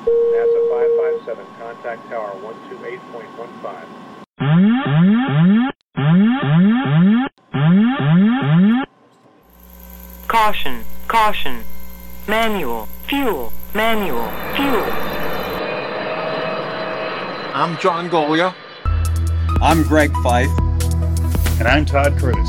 NASA 557, contact tower 128.15. Caution, caution. Manual, fuel, manual, fuel. I'm John Golia. I'm Greg Fife. And I'm Todd Curtis.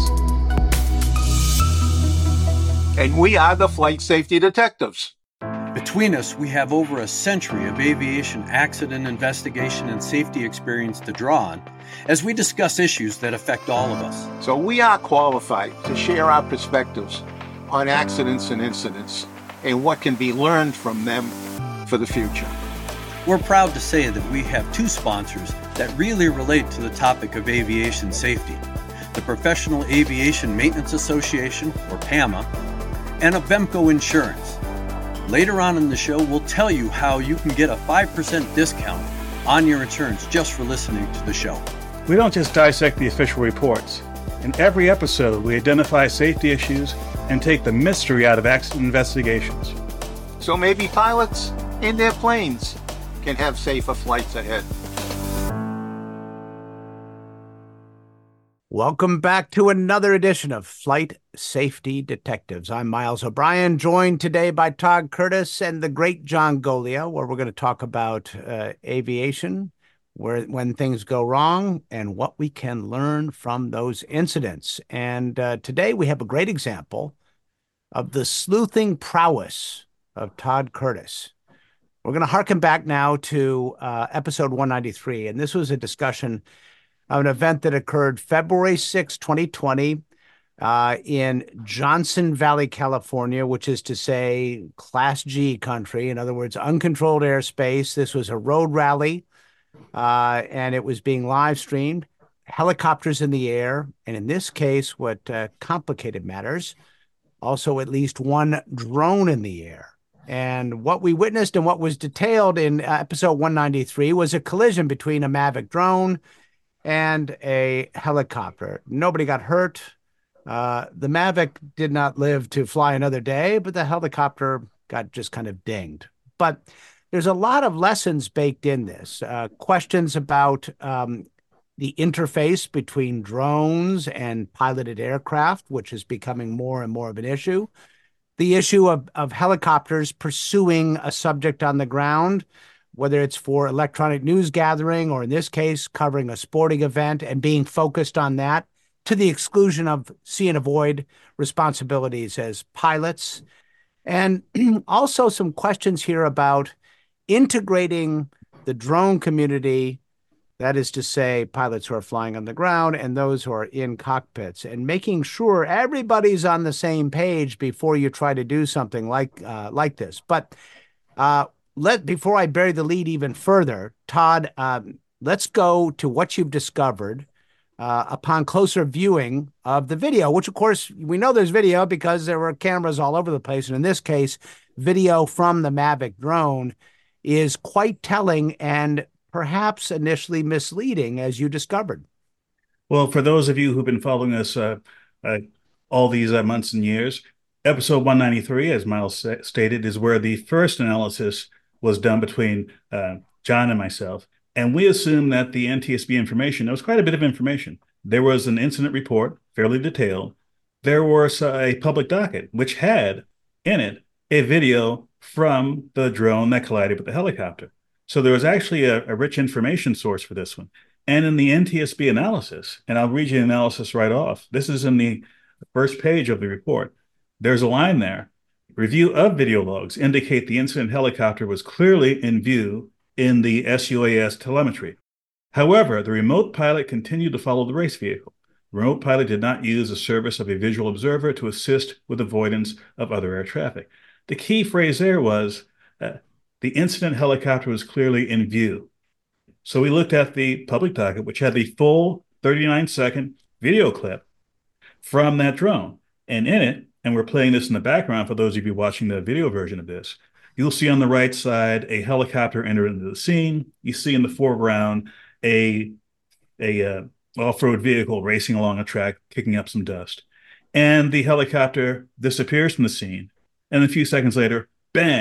And we are the Flight Safety Detectives. Between us, we have over a century of aviation accident investigation and safety experience to draw on as we discuss issues that affect all of us. So we are qualified to share our perspectives on accidents and incidents and what can be learned from them for the future. We're proud to say that we have two sponsors that really relate to the topic of aviation safety: the Professional Aviation Maintenance Association, or PAMA, and Avemco Insurance. Later on in the show, we'll tell you how you can get a 5% discount on your insurance just for listening to the show. We don't just dissect the official reports. In every episode, we identify safety issues and take the mystery out of accident investigations. So maybe pilots and their planes can have safer flights ahead. Welcome back to another edition of Flight Safety Detectives. I'm Miles O'Brien, joined today by Todd Curtis and the great John Golia, where we're going to talk about aviation, when things go wrong, and what we can learn from those incidents. And today we have a great example of the sleuthing prowess of Todd Curtis. We're going to harken back now to episode 193, and this was a discussion of an event that occurred February 6, 2020, in Johnson Valley, California, which is to say Class G country. In other words, uncontrolled airspace. This was a road rally, and it was being live streamed. Helicopters in the air, and in this case, what complicated matters, also at least one drone in the air. And what we witnessed and what was detailed in episode 193 was a collision between a Mavic drone and a helicopter. Nobody got hurt. The Mavic did not live to fly another day, but the helicopter got just kind of dinged. But there's a lot of lessons baked in this. Questions about the interface between drones and piloted aircraft, which is becoming more and more of an issue. The issue of helicopters pursuing a subject on the ground, whether it's for electronic news gathering or in this case, covering a sporting event and being focused on that to the exclusion of see and avoid responsibilities as pilots. And also some questions here about integrating the drone community, that is to say, pilots who are flying on the ground and those who are in cockpits, and making sure everybody's on the same page before you try to do something like this. But before I bury the lead even further, Todd, let's go to what you've discovered upon closer viewing of the video, which, of course, we know there's video because there were cameras all over the place. And in this case, video from the Mavic drone is quite telling and perhaps initially misleading, as you discovered. Well, for those of you who've been following us all these months and years, episode 193, as Miles stated, is where the first analysis was done between John and myself. And we assumed that the NTSB information, there was quite a bit of information. There was an incident report, fairly detailed. There was a public docket, which had in it a video from the drone that collided with the helicopter. So there was actually a rich information source for this one. And in the NTSB analysis, and I'll read you the analysis right off. This is in the first page of the report. There's a line there. Review of video logs indicate the incident helicopter was clearly in view in the SUAS telemetry. However, the remote pilot continued to follow the race vehicle. The remote pilot did not use the service of a visual observer to assist with avoidance of other air traffic. The key phrase there was the incident helicopter was clearly in view. So we looked at the public docket, which had the full 39-second video clip from that drone. And in it, and we're playing this in the background for those of you watching the video version of this, you'll see on the right side a helicopter enter into the scene. You see in the foreground a off-road vehicle racing along a track, kicking up some dust. And the helicopter disappears from the scene. And a few seconds later, bang,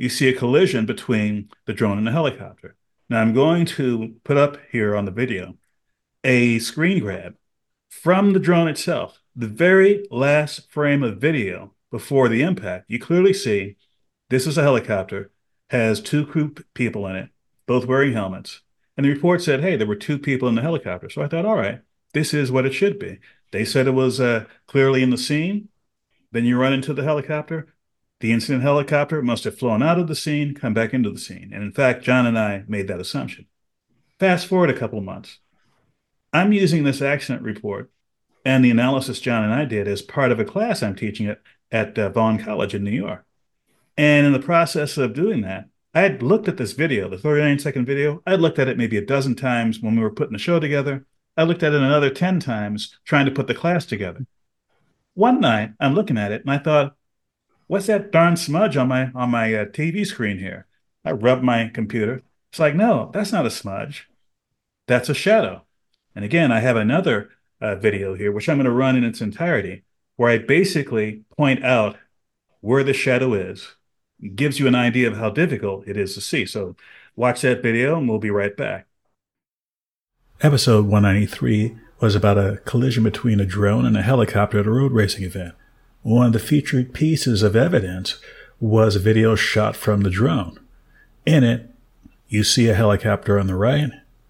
you see a collision between the drone and the helicopter. Now, I'm going to put up here on the video a screen grab from the drone itself. The very last frame of video before the impact, you clearly see this is a helicopter, has two crew people in it, both wearing helmets. And the report said, hey, there were two people in the helicopter. So I thought, all right, this is what it should be. They said it was clearly in the scene. Then you run into the helicopter. The incident helicopter must have flown out of the scene, come back into the scene. And in fact, John and I made that assumption. Fast forward a couple of months. I'm using this accident report and the analysis John and I did as part of a class I'm teaching at Vaughn College in New York. And in the process of doing that, I had looked at this video, the 39-second video. I looked at it maybe a dozen times when we were putting the show together. I looked at it another 10 times trying to put the class together. One night, I'm looking at it, and I thought, what's that darn smudge on my TV screen here? I rubbed my computer. It's like, no, that's not a smudge. That's a shadow. And again, I have another video here, which I'm going to run in its entirety, where I basically point out where the shadow is. It gives you an idea of how difficult it is to see. So watch that video, and we'll be right back. Episode 193 was about a collision between a drone and a helicopter at a road racing event. One of the featured pieces of evidence was a video shot from the drone. In it, you see a helicopter on the right,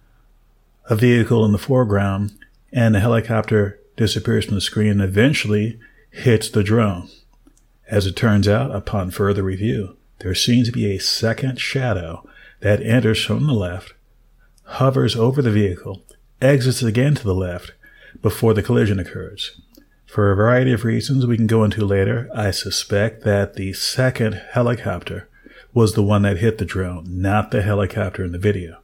a vehicle in the foreground, and the helicopter disappears from the screen and eventually hits the drone. As it turns out, upon further review, there seems to be a second shadow that enters from the left, hovers over the vehicle, exits again to the left before the collision occurs. For a variety of reasons we can go into later, I suspect that the second helicopter was the one that hit the drone, not the helicopter in the video.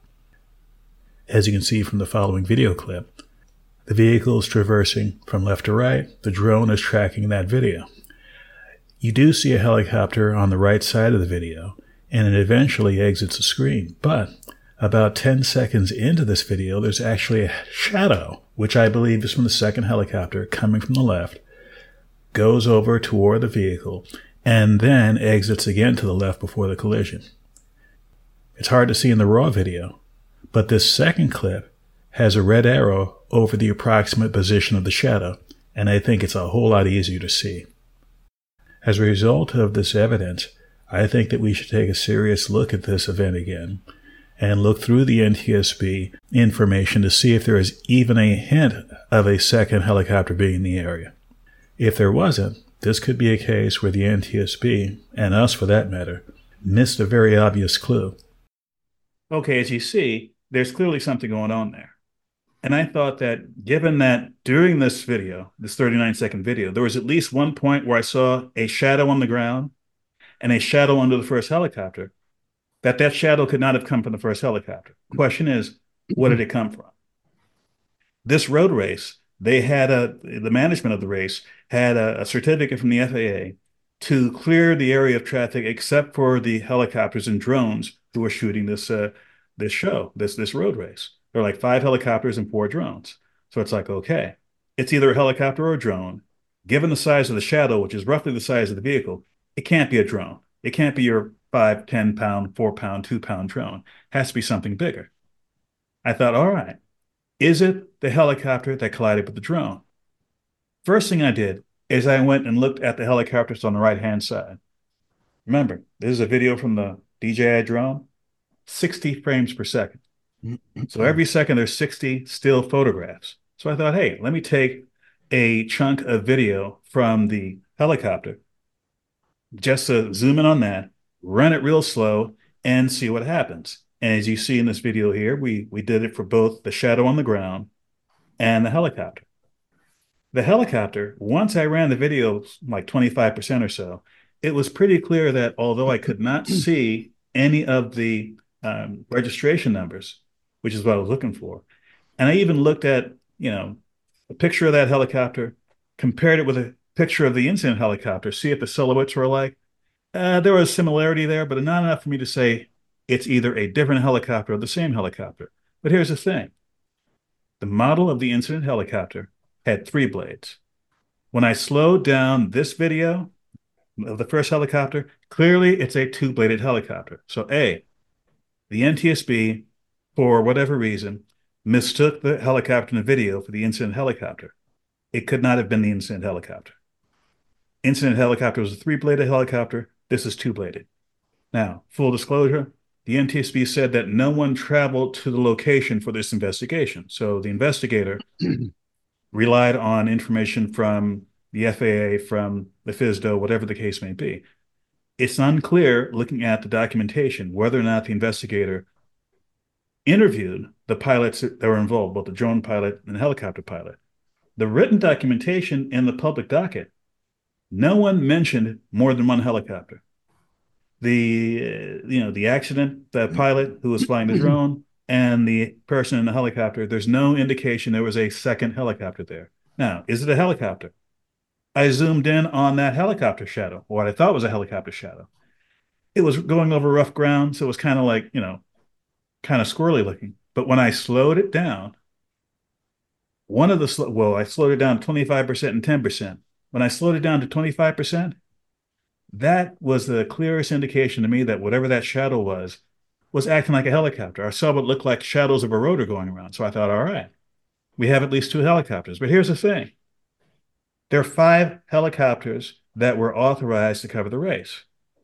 As you can see from the following video clip, the vehicle is traversing from left to right. The drone is tracking that video. You do see a helicopter on the right side of the video, and it eventually exits the screen. But about 10 seconds into this video, there's actually a shadow, which I believe is from the second helicopter coming from the left, goes over toward the vehicle, and then exits again to the left before the collision. It's hard to see in the raw video, but this second clip has a red arrow over the approximate position of the shadow, and I think it's a whole lot easier to see. As a result of this evidence, I think that we should take a serious look at this event again and look through the NTSB information to see if there is even a hint of a second helicopter being in the area. If there wasn't, this could be a case where the NTSB, and us for that matter, missed a very obvious clue. Okay, as you see, there's clearly something going on there. And I thought that given that during this video, this 39-second video, there was at least one point where I saw a shadow on the ground and a shadow under the first helicopter, that shadow could not have come from the first helicopter. The question is, what did it come from? This road race, the management of the race had a certificate from the FAA to clear the area of traffic except for the helicopters and drones who were shooting this road race. There are like 5 helicopters and 4 drones. So it's like, okay, it's either a helicopter or a drone. Given the size of the shadow, which is roughly the size of the vehicle, it can't be a drone. It can't be your 5, 10 pound, 4 pound, 2 pound drone. It has to be something bigger. I thought, all right, is it the helicopter that collided with the drone? First thing I did is I went and looked at the helicopters on the right-hand side. Remember, this is a video from the DJI drone, 60 frames per second. So every second there's 60 still photographs. So I thought, hey, let me take a chunk of video from the helicopter, just to zoom in on that, run it real slow, and see what happens. And as you see in this video here, we did it for both the shadow on the ground and the helicopter. The helicopter, once I ran the video like 25% or so, it was pretty clear that although I could not see any of the registration numbers, which is what I was looking for, and I even looked at, a picture of that helicopter, compared it with a picture of the incident helicopter, see if the silhouettes were alike. There was similarity there, but not enough for me to say it's either a different helicopter or the same helicopter. But here's the thing. The model of the incident helicopter had 3 blades. When I slowed down this video, of the first helicopter, clearly it's a two-bladed helicopter. So A, the NTSB, for whatever reason, mistook the helicopter in the video for the incident helicopter. It could not have been the incident helicopter. Incident helicopter was a three-bladed helicopter. This is two-bladed. Now, full disclosure, the NTSB said that no one traveled to the location for this investigation. So the investigator relied on information from the FAA, from the FSDO, whatever the case may be. It's unclear, looking at the documentation, whether or not the investigator interviewed the pilots that were involved, both the drone pilot and the helicopter pilot. The written documentation in the public docket, no one mentioned more than one helicopter. The accident, the pilot who was flying the drone, and the person in the helicopter, there's no indication there was a second helicopter there. Now, is it a helicopter? I zoomed in on that helicopter shadow, or what I thought was a helicopter shadow. It was going over rough ground, so it was kind of like, kind of squirrely looking. But when I slowed it down, I slowed it down to 25% and 10%. When I slowed it down to 25%, that was the clearest indication to me that whatever that shadow was acting like a helicopter. I saw what looked like shadows of a rotor going around. So I thought, all right, we have at least two helicopters. But here's the thing. There are 5 helicopters that were authorized to cover the race.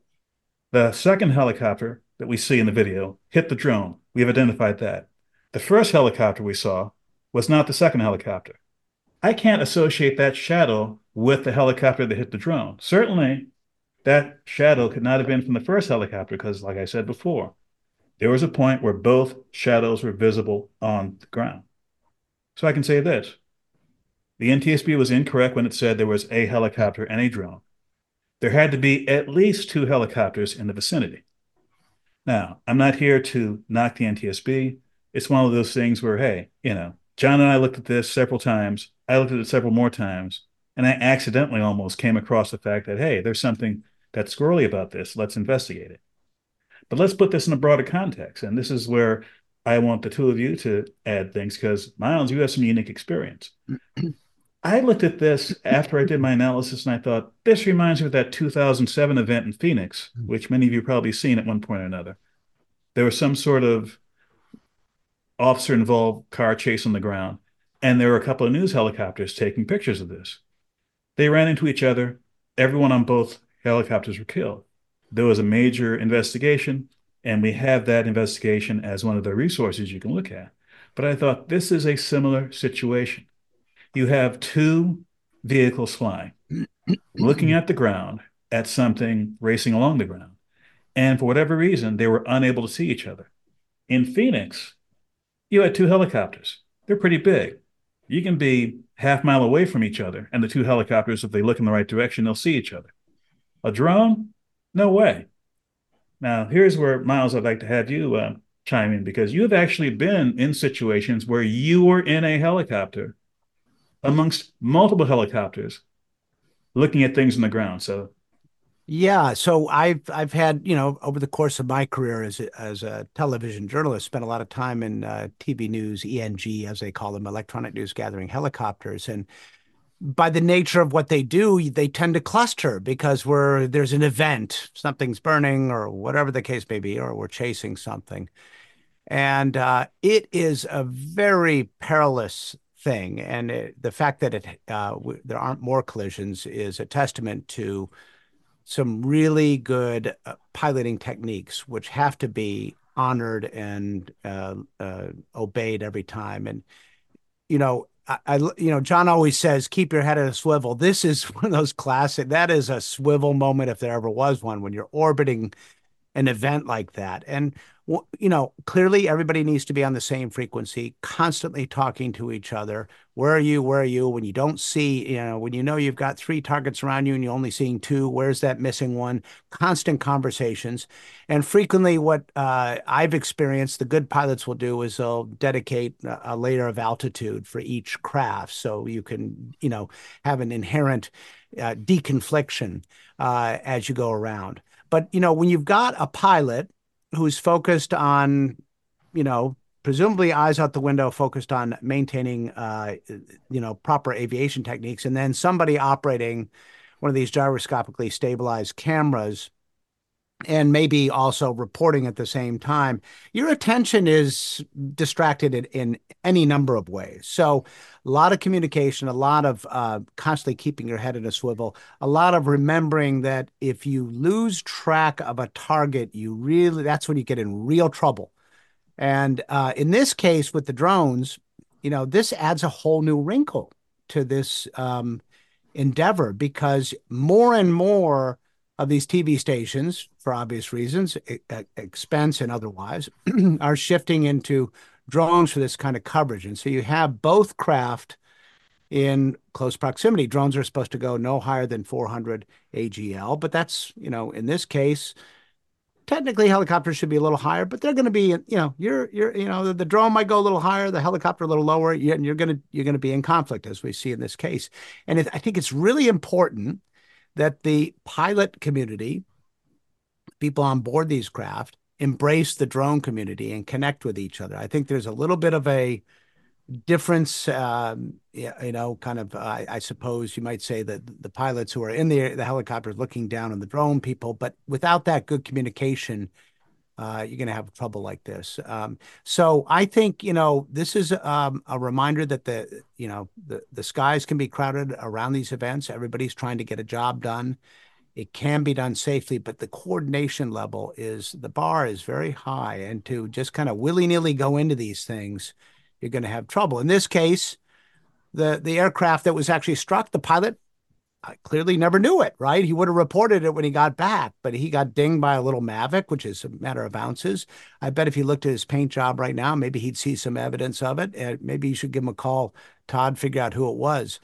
The second helicopter that we see in the video hit the drone. We have identified that. The first helicopter we saw was not the second helicopter. I can't associate that shadow with the helicopter that hit the drone. Certainly, that shadow could not have been from the first helicopter because, like I said before, there was a point where both shadows were visible on the ground. So I can say this. The NTSB was incorrect when it said there was a helicopter and a drone. There had to be at least 2 helicopters in the vicinity. Now, I'm not here to knock the NTSB. It's one of those things where, hey, John and I looked at this several times. I looked at it several more times, and I accidentally almost came across the fact that, hey, there's something that's squirrely about this. Let's investigate it. But let's put this in a broader context. And this is where I want the two of you to add things because, Miles, you have some unique experience. I looked at this after I did my analysis and I thought, this reminds me of that 2007 event in Phoenix, which many of you probably seen at one point or another. There was some sort of officer-involved car chase on the ground, and there were a couple of news helicopters taking pictures of this. They ran into each other. Everyone on both helicopters were killed. There was a major investigation, and we have that investigation as one of the resources you can look at. But I thought this is a similar situation. You have 2 vehicles flying, looking at the ground, at something racing along the ground. And for whatever reason, they were unable to see each other. In Phoenix, you had 2 helicopters. They're pretty big. You can be half-mile away from each other, and the 2 helicopters, if they look in the right direction, they'll see each other. A drone? No way. Now, here's where, Miles, I'd like to have you chime in, because you have actually been in situations where you were in a helicopter amongst multiple helicopters looking at things on the ground. So Yeah, so I've had, over the course of my career as a television journalist, spent a lot of time in TV news, ENG, as they call them, electronic news gathering helicopters. And by the nature of what they do, they tend to cluster because there's an event, something's burning or whatever the case may be, or we're chasing something. And it is a very perilous thing. And the fact that there aren't more collisions is a testament to some really good piloting techniques, which have to be honored and obeyed every time. And, John always says, keep your head at a swivel. This is one of those that is a swivel moment if there ever was one, when you're orbiting an event like that. And, clearly everybody needs to be on the same frequency, constantly talking to each other. Where are you? Where are you? When you don't see, when you've got 3 targets around you and you're only seeing 2, where's that missing one? Constant conversations. And frequently what I've experienced, the good pilots will do is they'll dedicate a layer of altitude for each craft. So you can, have an inherent deconfliction as you go around. But, when you've got a pilot who's focused on, presumably eyes out the window, focused on maintaining, proper aviation techniques, and then somebody operating one of these gyroscopically stabilized cameras and maybe also reporting at the same time, your attention is distracted in any number of ways. So a lot of communication, a lot of constantly keeping your head in a swivel, a lot of remembering that if you lose track of a target, that's when you get in real trouble. And in this case with the drones, this adds a whole new wrinkle to this endeavor, because more and more of these TV stations, for obvious reasons, expense and otherwise, are shifting into drones for this kind of coverage. And so you have both craft in close proximity. Drones are supposed to go no higher than 400 AGL, but that's, in this case, technically helicopters should be a little higher, but they're going to be, the drone might go a little higher, the helicopter a little lower, and you're going to be in conflict, as we see in this case. And I think it's really important that the pilot community, people on board these craft, embrace the drone community and connect with each other. I think there's a little bit of a difference, I suppose you might say that the pilots who are in the helicopters looking down on the drone people, but without that good communication, you're going to have trouble like this. So I think, this is a reminder that the skies can be crowded around these events. Everybody's trying to get a job done. It can be done safely, but the coordination level the bar is very high. And to just kind of willy-nilly go into these things, you're going to have trouble. In this case, the aircraft that was actually struck, the pilot clearly never knew it, right? He would have reported it when he got back, but he got dinged by a little Mavic, which is a matter of ounces. I bet if he looked at his paint job right now, maybe he'd see some evidence of it. And maybe you should give him a call, Todd, figure out who it was.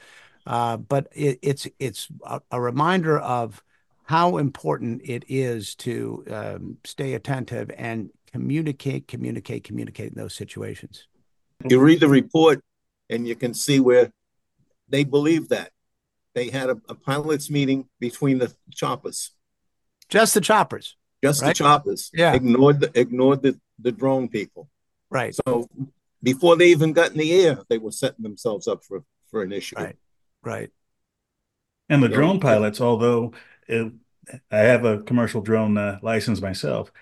But it's a reminder of how important it is to stay attentive and communicate in those situations. You read the report and you can see where they believe that. They had a pilots meeting between the choppers. Just the choppers. Just right? the choppers. Yeah. Ignored the drone people. Right. So before they even got in the air, they were setting themselves up for an issue. Right. And the drone pilots, although I have a commercial drone license myself,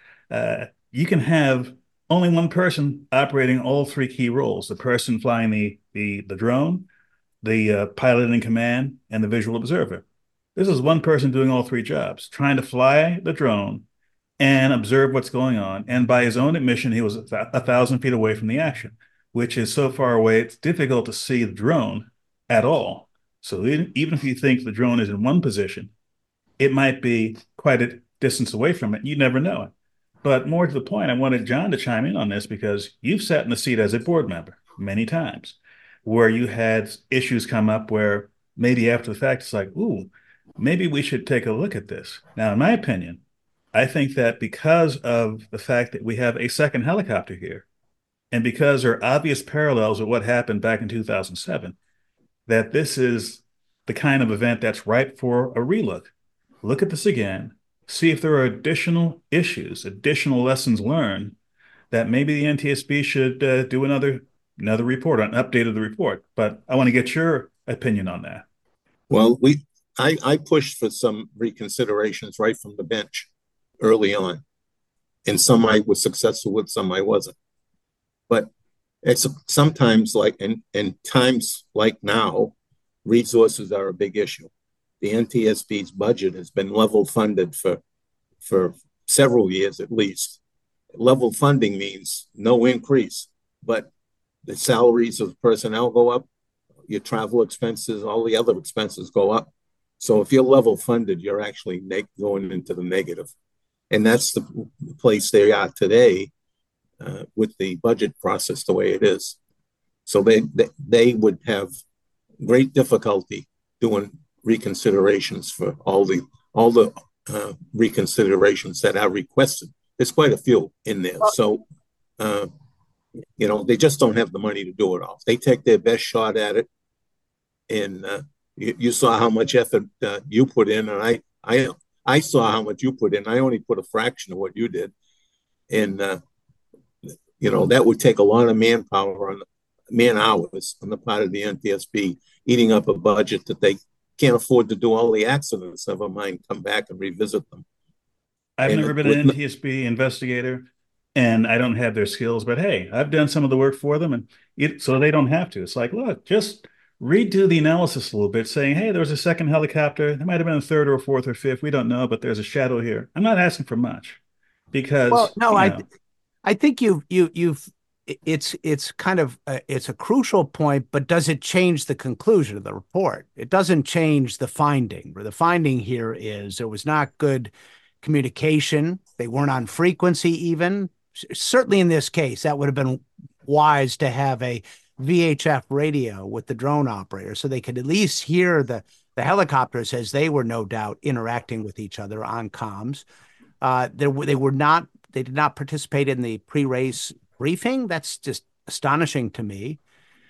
you can have only one person operating all three key roles: the person flying the drone, the pilot in command, and the visual observer. This is one person doing all three jobs, trying to fly the drone and observe what's going on. And by his own admission, he was 1,000 feet away from the action, which is so far away, it's difficult to see the drone at all. So even if you think the drone is in one position, it might be quite a distance away from it. You never know it. But more to the point, I wanted John to chime in on this, because you've sat in the seat as a board member many times where you had issues come up where maybe after the fact, it's like, ooh, maybe we should take a look at this. Now, in my opinion, I think that because of the fact that we have a second helicopter here, and because there are obvious parallels with what happened back in 2007, that this is the kind of event that's ripe for a relook. Look at this again, see if there are additional issues, additional lessons learned, that maybe the NTSB should do another report, an update of the report. But I want to get your opinion on that. Well, I pushed for some reconsiderations right from the bench early on. And some I was successful with, some I wasn't. But it's sometimes in times like now, resources are a big issue. The NTSB's budget has been level funded for several years at least. Level funding means no increase, but the salaries of personnel go up, your travel expenses, all the other expenses go up. So if you're level funded, you're actually going into the negative. And that's the place they are today with the budget process the way it is. So they would have great difficulty doing reconsiderations for all the reconsiderations that are requested. There's quite a few in there. So, they just don't have the money to do it all. They take their best shot at it. And you saw how much effort you put in, and I saw how much you put in. I only put a fraction of what you did. And, that would take a lot of man hours on the part of the NTSB, eating up a budget that can't afford to do all the accidents. Never mind come back and revisit them. I've And never been an NTSB investigator, and I don't have their skills, but hey, I've done some of the work for them, and so they don't have to. It's like, look, just redo the analysis a little bit, saying, hey, there was a second helicopter. There might have been a third or a fourth or fifth. We don't know, but there's a shadow here. I'm not asking for much because, Well, no, you know, I think it's kind of it's a crucial point, but does it change the conclusion of the report? It doesn't change the finding. The finding here is there was not good communication. They weren't on frequency even. Certainly in this case, that would have been wise to have a VHF radio with the drone operator so they could at least hear the helicopters as they were no doubt interacting with each other on comms. They did not participate in the pre-race briefing. That's just astonishing to me.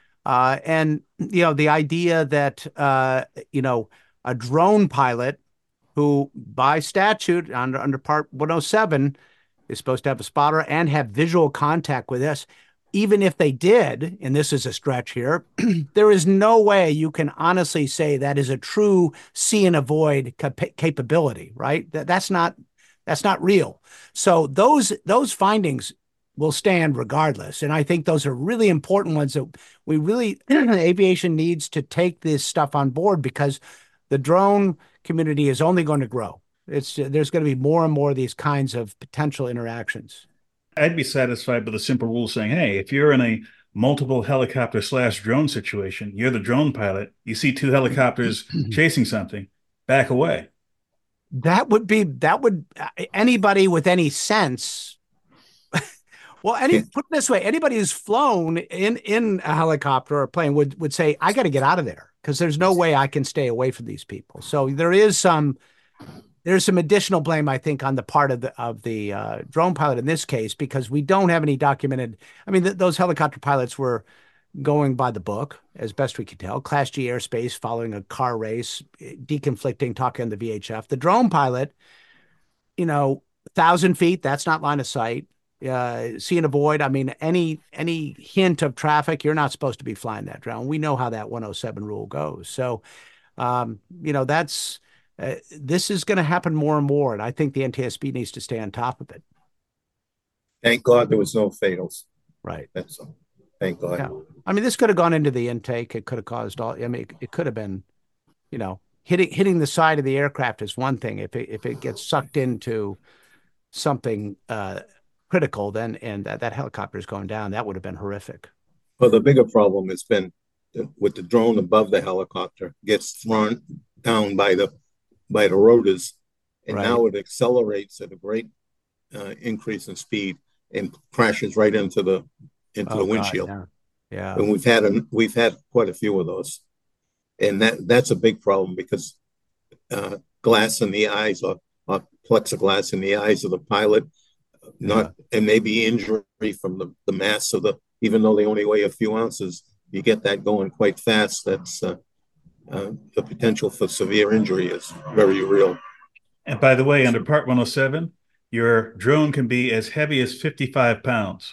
And, you know, the idea that, you know, a drone pilot who by statute under Part 107 is supposed to have a spotter and have visual contact with us. Even if they did, and this is a stretch here, there is no way you can honestly say that is a true see and avoid capability, right? That's not real. So those findings will stand regardless. And I think those are really important ones that we really, aviation needs to take this stuff on board because the drone community is only going to grow. There's going to be more and more of these kinds of potential interactions. I'd be satisfied with a simple rule saying, hey, if you're in a multiple helicopter / drone situation, you're the drone pilot, you see two helicopters chasing something, back away. That would anybody with any sense. Well, put it this way, anybody who's flown in a helicopter or a plane would say, I got to get out of there because there's no way I can stay away from these people. So there's some additional blame, I think, on the part of the drone pilot in this case, because we don't have any documented. I mean, those helicopter pilots were going by the book as best we could tell. Class G airspace, following a car race, deconflicting, talking on the VHF. The drone pilot, you know, 1,000 feet, that's not line of sight. See and avoid. I mean, any hint of traffic, you're not supposed to be flying that drone. We know how that 107 rule goes. So, you know, that's. This is going to happen more and more, and I think the NTSB needs to stay on top of it. Thank God there was no fatals. Right. That's all. Thank God. Yeah. I mean, this could have gone into the intake. It could have caused all. I mean, it could have been, you know, hitting the side of the aircraft is one thing. If it gets sucked into something critical, then and that helicopter is going down, that would have been horrific. Well, the bigger problem has been with the drone above the helicopter gets thrown down by the rotors, and right. Now it accelerates at a great increase in speed and crashes right into the windshield. God, yeah. And we've had quite a few of those, and that's a big problem because glass in the eyes or plexiglass in the eyes of the pilot, and maybe injury from the mass of even though they only weigh a few ounces, you get that going quite fast. That's the potential for severe injury is very real. And by the way, under Part 107, your drone can be as heavy as 55 pounds.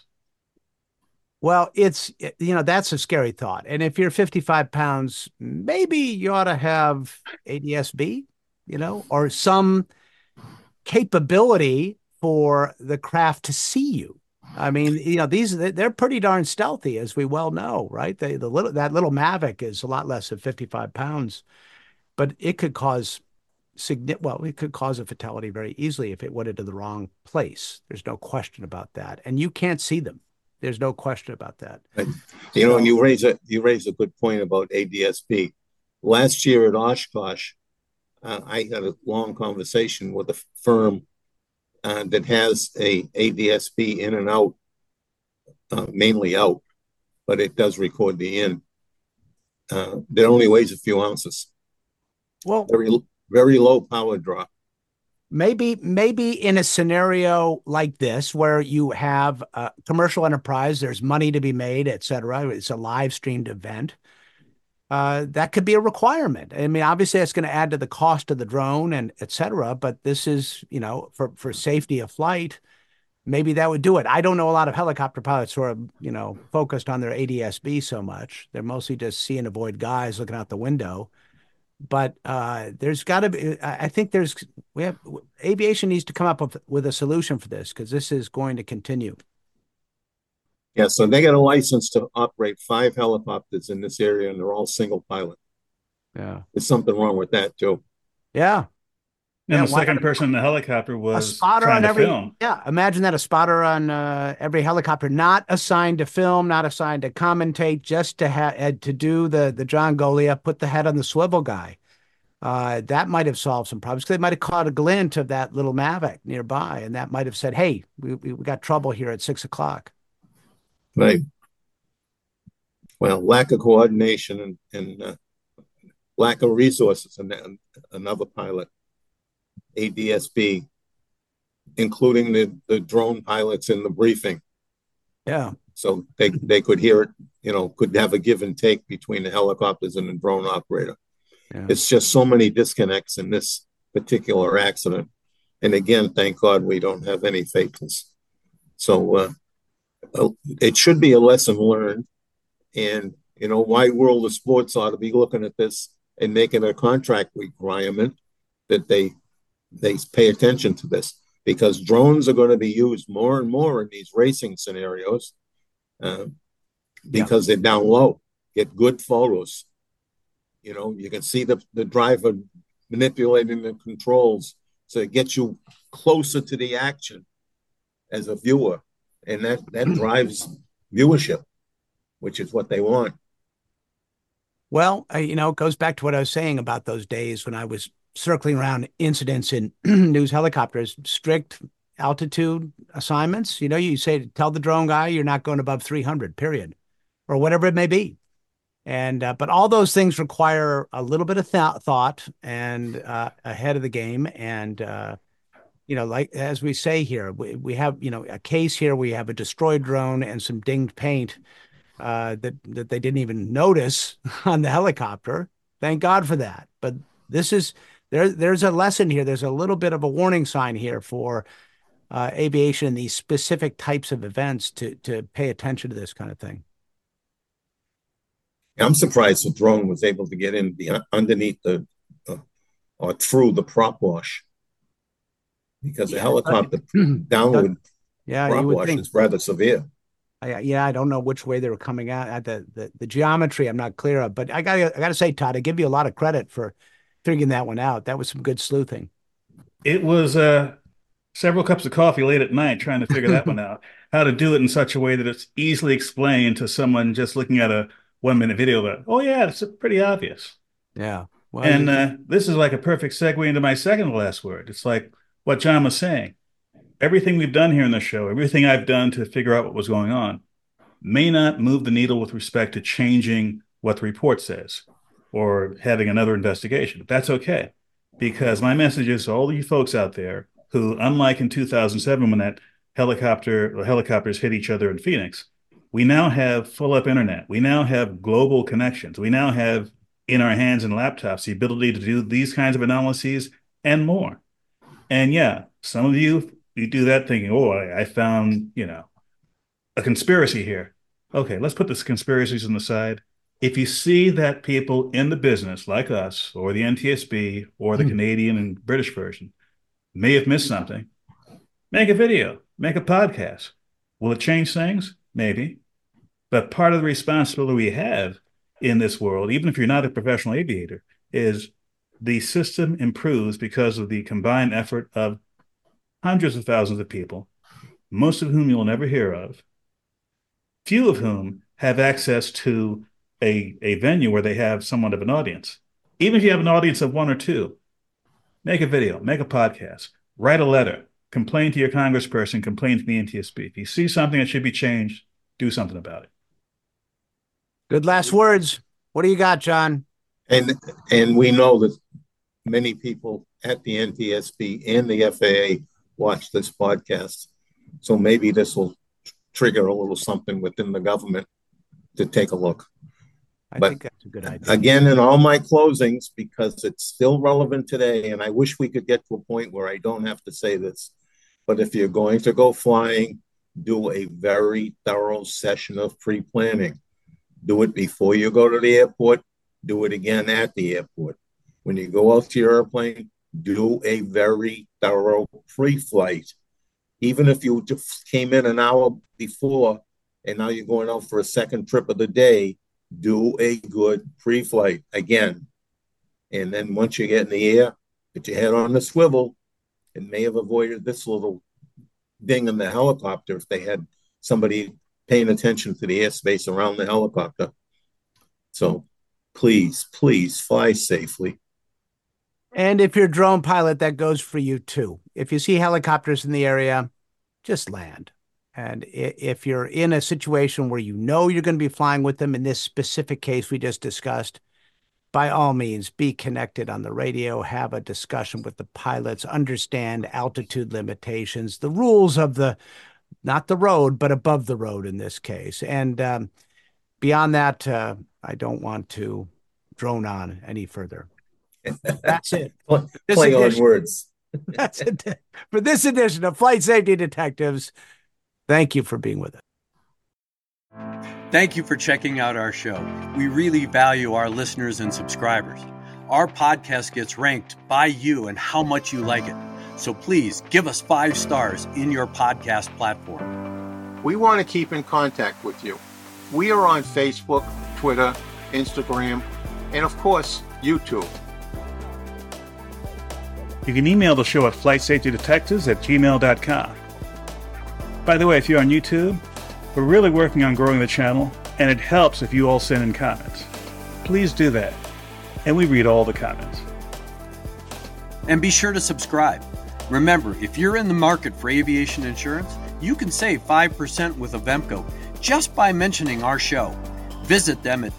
Well, it's, you know, that's a scary thought. And if you're 55 pounds, maybe you ought to have ADS-B, you know, or some capability for the craft to see you. I mean, you know, they're pretty darn stealthy, as we well know, right? That little Mavic is a lot less than 55 pounds, but it could cause a fatality very easily if it went into the wrong place. There's no question about that, and you can't see them. There's no question about that. You know, and you raise a good point about ADS-B. Last year at Oshkosh, I had a long conversation with a firm that has a ADS-B in and out, mainly out, but it does record the in. That only weighs a few ounces. Well, very low power draw. Maybe in a scenario like this where you have a commercial enterprise, there's money to be made, et cetera. It's a live streamed event. That could be a requirement. I mean, obviously that's going to add to the cost of the drone and et cetera, but this is, you know, for safety of flight, maybe that would do it. I don't know a lot of helicopter pilots who are, you know, focused on their ADS-B so much. They're mostly just see and avoid guys looking out the window. But there's got to be. I think aviation needs to come up with a solution for this, because this is going to continue. Yeah, so they got a license to operate 5 helicopters in this area, and they're all single pilot. Yeah, There's something wrong with that too. yeah. And Yeah, the second person in the helicopter a was spotter trying on to every film. yeah. Imagine that, a spotter on every helicopter, not assigned to film, not assigned to commentate, just to do the John Goglia, put the head on the swivel guy. That might have solved some problems, because they might have caught a glint of that little Mavic nearby, and that might have said, "Hey, we got trouble here at 6 o'clock." Right. Well, lack of coordination and lack of resources, and another pilot, ADSB, including the drone pilots in the briefing. Yeah. So they could hear it, could have a give and take between the helicopters and the drone operator. Yeah. It's just so many disconnects in this particular accident. And again, thank God we don't have any fatals. So it should be a lesson learned. And, why World of Sports ought to be looking at this and making a contract requirement that they pay attention to this, because drones are going to be used more and more in these racing scenarios because they're down low, get good photos. You can see the driver manipulating the controls, so it gets you closer to the action as a viewer, and that drives viewership, which is what they want. Well, it goes back to what I was saying about those days when I was circling around incidents in news helicopters, strict altitude assignments. You say, tell the drone guy you're not going above 300, period, or whatever it may be. And but all those things require a little bit of thought and ahead of the game. And like as we say here, we have a case here. We have a destroyed drone and some dinged paint that they didn't even notice on the helicopter. Thank God for that. But there's a lesson here. There's a little bit of a warning sign here for aviation and these specific types of events to pay attention to this kind of thing. I'm surprised the drone was able to get in underneath or through the prop wash, because the helicopter downward prop wash is rather severe. I don't know which way they were coming out. The geometry I'm not clear of, but I gotta say, Todd, I give you a lot of credit for figuring that one out. That was some good sleuthing. It was several cups of coffee late at night trying to figure that one out. How to do it in such a way that it's easily explained to someone just looking at a 1-minute video that, oh yeah, it's pretty obvious. Yeah. Well, and this is like a perfect segue into my second to last word. It's like what John was saying. Everything we've done here in the show, everything I've done to figure out what was going on, may not move the needle with respect to changing what the report says or having another investigation. But that's okay, because my message is to all you folks out there who, unlike in 2007 when that helicopters hit each other in Phoenix, we now have full-up internet. We now have global connections. We now have in our hands and laptops the ability to do these kinds of analyses and more. And yeah, some of you do that thinking, oh, I found, a conspiracy here. Okay, let's put the conspiracies on the side. If you see that people in the business like us or the NTSB or the Canadian and British version may have missed something, make a video, make a podcast. Will it change things? Maybe. But part of the responsibility we have in this world, even if you're not a professional aviator, is the system improves because of the combined effort of hundreds of thousands of people, most of whom you'll never hear of, few of whom have access to a venue where they have somewhat of an audience. Even if you have an audience of 1 or 2, make a video, make a podcast, write a letter, complain to your congressperson, complain to the NTSB. If you see something that should be changed, do something about it. Good last words. What do you got, John? And we know that many people at the NTSB and the FAA watch this podcast. So maybe this will trigger a little something within the government to take a look. I think that's a good idea. Again, in all my closings, because it's still relevant today, and I wish we could get to a point where I don't have to say this, but if you're going to go flying, do a very thorough session of pre-planning. Do it before you go to the airport. Do it again at the airport. when you go out to your airplane, do a very thorough pre-flight. Even if you just came in an hour before and now you're going out for a second trip of the day, do a good pre-flight again. And then once you get in the air, put your head on the swivel. It may have avoided this little ding in the helicopter if they had somebody paying attention to the airspace around the helicopter. So please, please fly safely. And if you're a drone pilot, that goes for you too. If you see helicopters in the area, just land. And if you're in a situation where you know you're going to be flying with them, in this specific case we just discussed, by all means, be connected on the radio, have a discussion with the pilots, understand altitude limitations, the rules of not the road, but above the road in this case. And beyond that, I don't want to drone on any further. That's it. Play on words. That's it for this edition of Flight Safety Detectives. Thank you for being with us. Thank you for checking out our show. We really value our listeners and subscribers. Our podcast gets ranked by you and how much you like it. So please give us 5 stars in your podcast platform. We want to keep in contact with you. We are on Facebook, Twitter, Instagram, and of course, YouTube. You can email the show at flightsafetydetectives@gmail.com. By the way, if you're on YouTube, we're really working on growing the channel, and it helps if you all send in comments. Please do that, and we read all the comments. And be sure to subscribe. Remember, if you're in the market for aviation insurance, you can save 5% with Avemco just by mentioning our show. Visit them at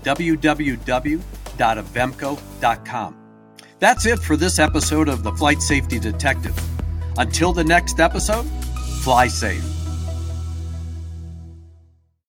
www.avemco.com. That's it for this episode of the Flight Safety Detective. Until the next episode, fly safe.